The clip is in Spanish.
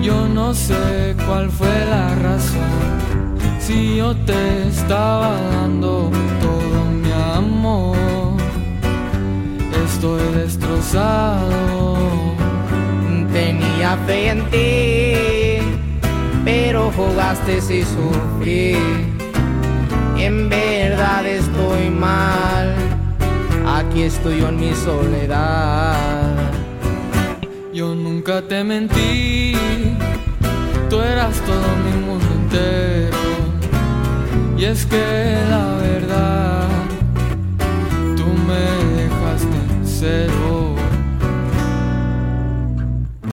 Yo no sé cuál fue la razón, si yo te estaba dando todo mi amor. Estoy destrozado. Tenía fe en ti, pero jugaste y sufrí. En verdad estoy mal, aquí estoy yo en mi soledad. Yo nunca te mentí, tú eras todo mi mundo entero. Y es que